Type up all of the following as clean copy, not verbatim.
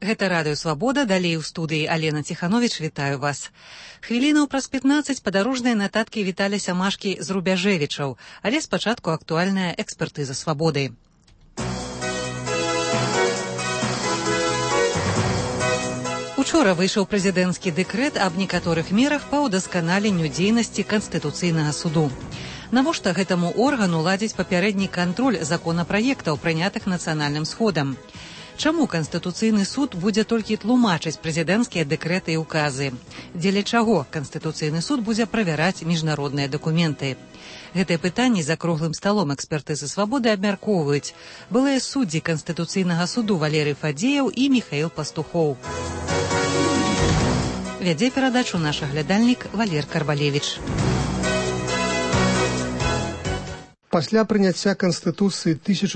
Гэта Радыё Свабода, далей у студыі Алена Ціхановіч, вітаю вас. Хвілінаў праз 15 падарожныя нататкі Віталя Сямашкі з Рубяжэвічаў, але спачатку актуальная экспертыза Свабоды. Учора выйшаў прэзідэнцкі дэкрэт аб некаторых мерах па ўдасканаленню дзейнасці Канстытуцыйнага суду. Навошта гэтаму органу ладзіць папярэдні кантроль законапраектаў, прынятых нацыянальным сходам? Чаму Канстытуцыйны суд будзе толькі тлумачыць прэзідэнцкія дэкрэты і ўказы? Дзеля чаго Канстытуцыйны суд будзе правяраць міжнародныя дакументы? Гэтыя пытанні за круглым сталом экспертызы Свабоды абмяркоўваюць былыя суддзі Канстытуцыйнага суду Валерый Фадзеяў і Міхаіл Пастухоў. Вядзе перадачу наш аглядальнік Валер Карбалевіч. Пасля прыняцця Канстытуцыі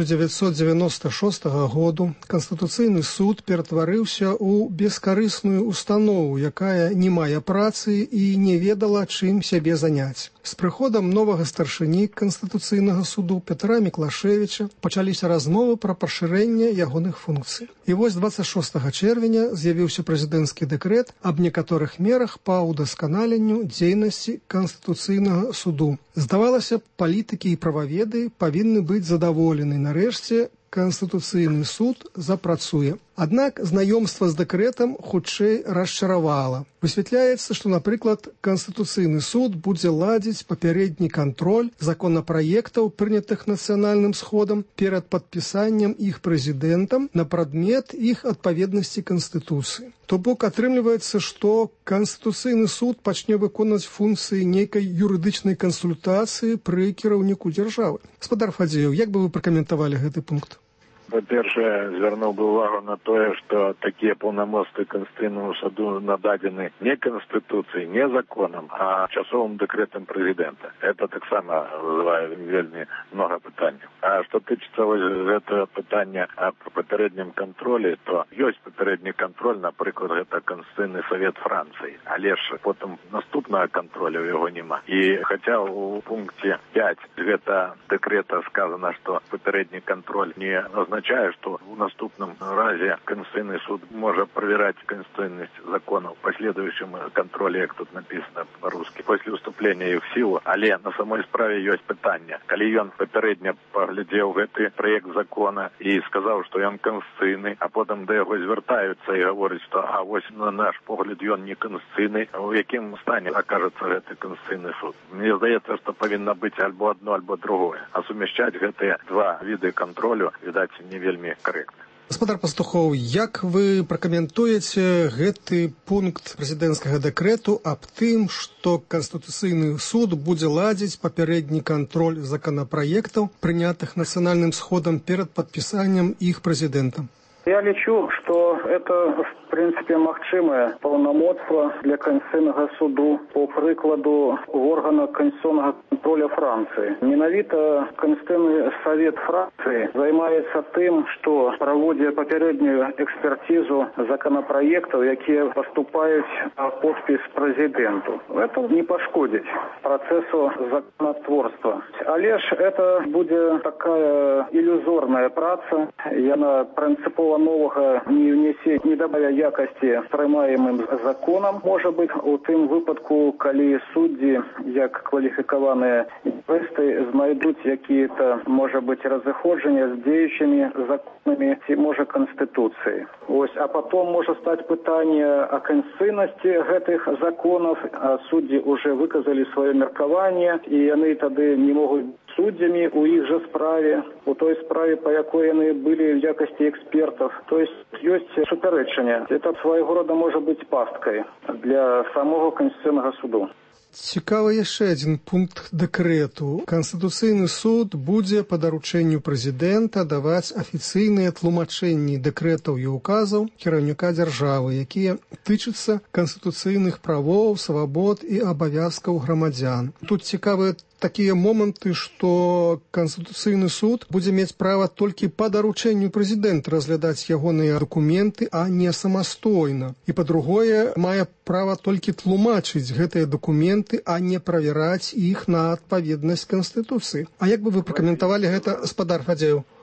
1996 году Канстытуцыйны суд ператварыўся ў бескарысную установу, якая не мае працы і не ведала, чым сябе заняць. З прыходам новага старшыні Канстытуцыйнага суду Пятра Міклашевіча пачаліся размовы пра пашырэнне ягоных функцый. І вось 26 чэрвеня з'явіўся прэзідэнцкі дэкрэт аб некаторых мерах па ўдасканаленню дзейнасці Канстытуцыйнага суду. Здавалася, палітыкі і прававеды павінны быць задаволены. Нарэшце Канстытуцыйны суд запрацуе. Аднак знаёмства з дэкрэтам хутчэй расчаравала. Высвятляецца, што, напрыклад, Канстытуцыйны суд будзе ладзіць папярэдні кантроль законапраектаў, прынятых нацыянальным сходам, перад падпісаннем іх прэзідэнтам на прадмет іх адпаведнасці Канстытуцыі. То бок атрымліваецца, што Канстытуцыйны суд пачне выконваць функцыі нейкай юрыдычнай кансультацыі пры кіраўніку дзяржавы. Гаспадар Фадзеяў, як бы вы пракаментавалі гэты пункт? Па-першае, звярнуў бы увагу на тое, што такія паўнамоцтвы Канстытуцыйнаму суду нададзены не Канстытуцыі, не законам, а часовым дэкрэтам прэзідэнта. Это таксама вызывае вельмі много пытанняў. А што тычыцца гэтага пытання аб папярэднім кантролі, то ёсць папярэдні кантроль, напрыклад, гэта Канстытуцыйны савет Францыі, але ж потым наступнага кантролю яго няма. І хаця ў пункце 5 гэта дэкрэта сказана, што папярэдні кантроль не означае, што ў наступным разе Конституційний суд може проверять конституційність законів в последующем контролі, як тут написано по-русски, після вступлення їх в силу. Але на самой справі є питання. Коли він попередньо поглядів гэты проект закона і сказав, що він конституційний, а потім до його звертаються і говорять, що а ось на наш погляд він не конституційний, в якому стані окажеться гэты Конституційний суд. Мені здається, що повинно бути або одно, або другое. А суміщати гэты два види контролю, видать, не вельмі корректно. Гаспадар Пастухоў, як вы пракаментуеце гэты пункт прэзідэнцкага дэкрэту аб тым, што Канстытуцыйны суд будзе ладзіць папярэдні кантроль законапраектаў, прынятых нацыянальным сходам перад падпісаннем іх прэзідэнтам? Я лічу, что это, в принципе, магчымае паўнамоцтва для Конституційнага суду по прыкладу органа конституционного контроля Франции. Менавіта Конституційный совет Франции займаецца тым, что праводзіць папярэднюю экспертизу законопроектов, якія поступаюць на подпіс прэзідэнту. Это не пашкодзіць процессу законотворства. Але ж это будзе такая иллюзорная праца, яна принципова новага не внесе, не добавя якости прымаемым законам. Можа быць у тым выпадку, калі суддзі, як кваліфікаваныя юрысты, знайдуць якія-то, можа быць, разыходжання з дзеючымі законамі ці, можа, Конституцыі. Ось, а потом можа стаць пытанне о конституцыйнасці гэтых законов, а суддзі уже выказалі сваё меркаванне, і яны тады не могуць суддзямі у іх жа справе, у той справе, по якой яны былі в якости экспертов. То есть супярэчанне. Это свайго рода можа быць пасткай для самого Конституцыйнага суду. Цікавы яшчэ адзін пункт дэкрэту. Канстытуцыйны суд будзе па даручэнню прэзідэнта даваць афіцыйныя тлумачэнні дэкрэтаў і указаў кіраўніка дзяржавы, якія тычацца канстытуцыйных правоў, свабод і абавязкаў грамадзян. Тут цікавыя такія моманты, што Канстытуцыйны суд будзе мець права толькі па даручэнню прэзідэнта разглядаць ягоныя дакументы, а не самастойна. І, па-другое, мае права толькі тлумачыць гэтыя дакументы, а не правяраць іх на адпаведнасць Канстытуцыі. А як бы вы пракаментавалі гэта, гаспадар Фадзеяў?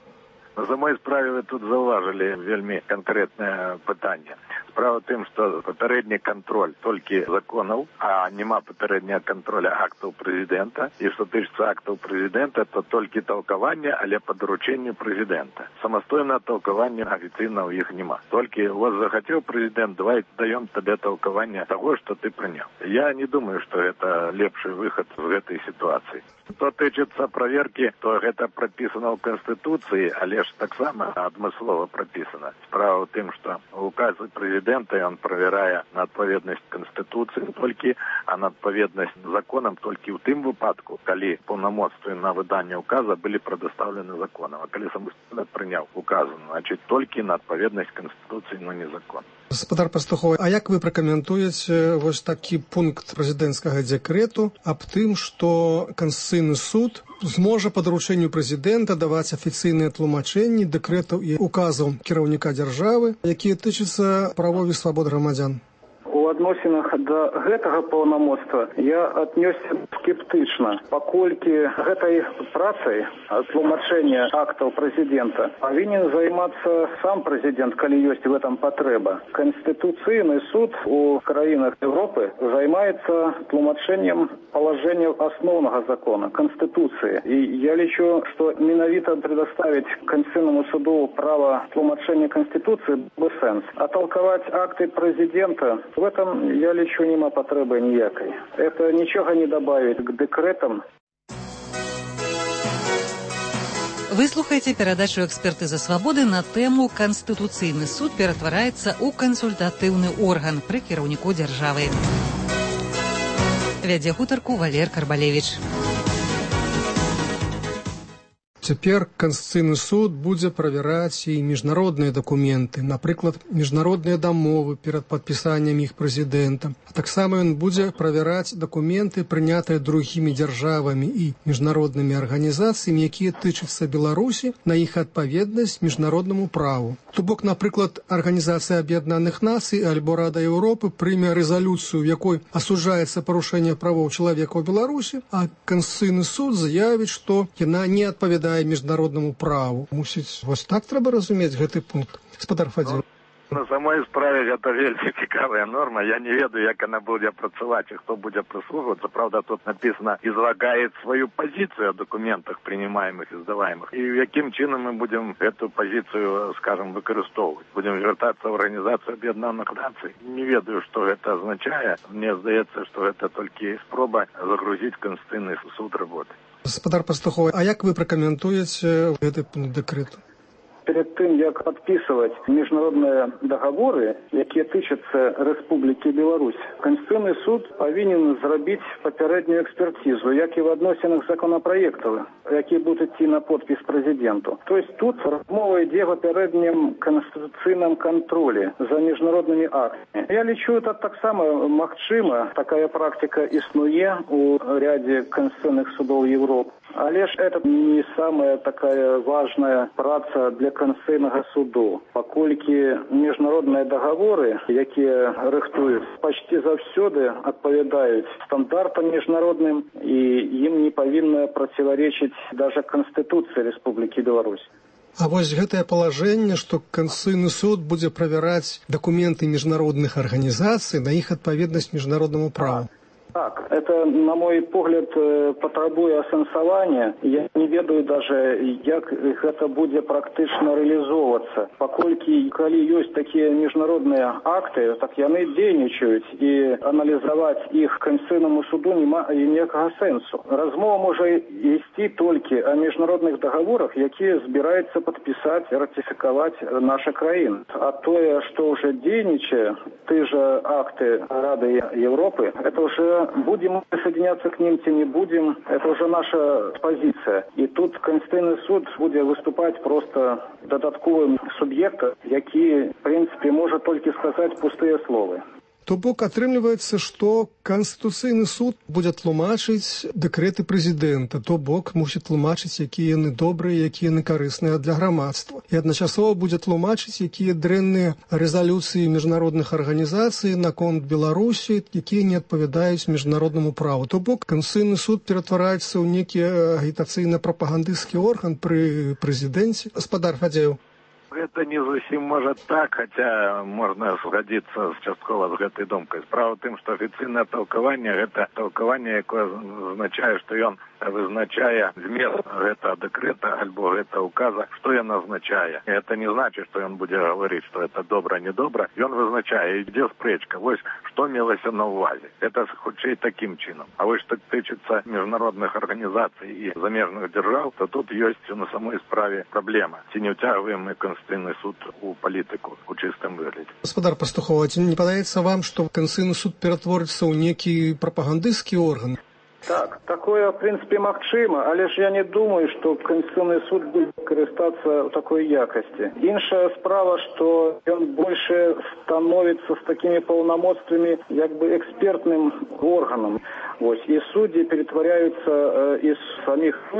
На самой справе вы тут зауважили вельми конкретное питание. Справа в тем, что попередний контроль только законов, а нема попереднего контроля актов президента. И что тычется актов президента, то только толкование, але по доручению президента. Самостойного толкования официального их нема. Только вот захотел президент, давай даем тебе толкование того, что ты принял. Я не думаю, что это лепший выход в этой ситуации. Что тычется проверки, то это прописано в Конституции, але ж так само адмыслово прописано. Справа в том, что указы президента, он проверяя на отповедность Конституции только, а на отповедность законам только в тем выпадку, коли полномочия на выдание указа были предоставлены законом. А коли самостоятельно принял указ, значит, только на отповедность Конституции, но не закон. Гаспадар Пастухов, а як вы пракаментуеце вось такі пункт прэзідэнцкага дэкрэту аб тым, што Конституцыйны суд зможа па даручэнню прэзідэнта даваць афіцыйныя тлумачэнні дэкрэтаў і указаў кіраўніка дзяржавы, якія тычацца правоў і свабод грамадзян? У адносінах да гэтага паўнамоцтва я аднёсся скептычна, паколькі гэтай працай тлумачэння актаў прэзідэнта павінен займацца сам прэзідэнт, калі ёсць в этом патрэба. Конституцыйны суд у краінах Европы займаецца тлумачэннем палажэнняў асноўнага закона, Конституцыі. І я лічу, што менавіта предоставить Конституцыйнаму суду права тлумачэння Конституцыі бы сэнс. А толковать акты прэзідэнта в этом, я лечу, нема потребы ніякой. Это ничего не добавит к декретам. Вы слухаеце перадачу «Экспертыза свабоды» на тэму «Канстытуцыйны суд ператвараецца ў кансультатыўны орган пры кіраўніку дзяржавы». Вядзе гутарку Валер Карбалевіч. Цяпер Конституцыйны суд будзе правяраць і міжнародныя дакументы, напрыклад, міжнародныя дамовы перад падпісаннем іх прэзідэнтам. А таксама ён будзе правяраць дакументы, прынятыя другімі дзяржавамі і міжнароднымі арганізацыямі, якія тычацца Беларусі, на іх адпаведнасць міжнароднаму праву. То бок, напрыклад, Арганізацыя Аб'яднаных Нацый альбо Рада Еўропы прыме рэзалюцыю, в якой асуджаецца парушэнне правоў чалавека ў Беларусі, а Конституцыйны суд заявіць, што яна не адпавядае міжнароднаму праву. Мусіць, вось так трэба разумець гэты пункт. Гаспадар Фадзіл. На самой справе это вельмі цікавая норма. Я не ведаю, як она будзе працаваць і хто будзе прислухиваться. Правда, тут написано «излагает свою позицию о документах, принимаемых и сдаваемых». И яким чином мы будем эту позицию, скажем, выкарыстоўваць? Будем звяртацца в Организацию Объединенных Наций? Не ведаю, что это означает. Мне здаецца, что это только спроба загрузить Конституцыйны суд работы. Гаспадар Пастухов, а як вы пракаментуеце гэты пункт дэкрэту? Перед тым, як подписывать міжнародныя договоры, якія тычацца Рэспублікі Беларусь, Конституцыйны суд павінен зрабіць папярэднюю экспертизу, як і в адносінах законапраектаў, якія будуць ісці на подпіс прэзідэнту. То есть тут размова ідзе о папярэднім канстытуцыйным контролі за міжнароднымі актамі. Я лічу, это таксама магчыма, такая практика існуе у ряде конституцыйных судов Европы. Але ж это не самая такая важная праца для Конституцыйнага суду, паколькі міжнародныя дагаворы, якія рыхтуюць, пачці заўсёды адпавядаюць стандартам міжнародным, і ім не павінна проціваречыць даже Конституцыі Рэспублікі Беларусь. А вось гэтае палажэнне, што Конституцыйны суд будзе правяраць дакументы міжнародных арганізацый на іх адпаведнасць міжнароднаму праву. Так, это, на мой погляд, патрабуе асэнсавання. Я не ведаю даже, як гэта будзе практычна рэалізоўвацца. Паколькі, калі ёсць такія міжнародныя акты, так яны дзейнічаюць, і аналізаваць іх Конституцыйнаму суду нема ніякага сэнсу. Размова можа ісці толькі о міжнародных дагаворах, якія збіраюцца падпісаць, ратыфікаваць наша краіна. А тое, што ўжо дзейнічае, ты же акты Рады Европы, это уже будем присоединяться к ним, ці не будем, это уже наша позиция. И тут Конституцыйны суд будет выступать просто додатковым субъектом, який, в принципе, может только сказать пустые слова. То бок атрымліваецца, што Канстытуцыйны суд будзе тлумачыць дэкрэты прэзідэнта, то бок мусіць тлумачыць, якія яны добрыя, якія яны карысныя для грамадства. І адначасова будзе тлумачыць, якія дрэнныя рэзалюцыі міжнародных арганізацый наконт Беларусі, якія не адпавядаюць міжнароднаму праву. То бок Канстытуцыйны суд ператвараецца ў некі агітацыйна-прапагандысцкі орган пры прэзідэнце. Гаспадар Фадзеў. Это не зусім может так, хотя можно сгодиться частково с этой думкой. Справа в том, что официальное толкование – это толкование, которое означает, что он вызначая змест этого декрета альбо этого указа, что он означает. И это не значит, что он будет говорить, что это добро, не добро. И он вызначает, где спречка. Вот что имелось на увазе. Это хоть таким чином. А вот что тычется международных организаций и замежных держав, то тут есть на самой справе проблема. Ці не утягиваем мы Конституционный суд у политику у чистом выгляде. Гаспадар Пастухова, ці не падаецца вам, што Конституционный суд ператворыцца ў некі прапагандысцкі орган? Так, такое, в принципе, магчыма, але ж я не думаю, что Конституционный суд будет карыстацца в такой якости. Іншая справа, что он больше становится с такими полномочиями, как бы экспертным органом. Вот, и судьи перетворяются из самих